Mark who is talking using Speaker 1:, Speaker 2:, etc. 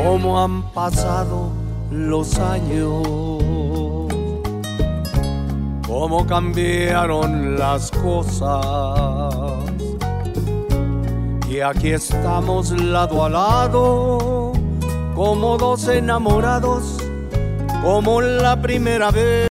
Speaker 1: cómo han pasado los años, cómo cambiaron las cosas. Y aquí estamos lado a lado, como dos enamorados, como la primera vez.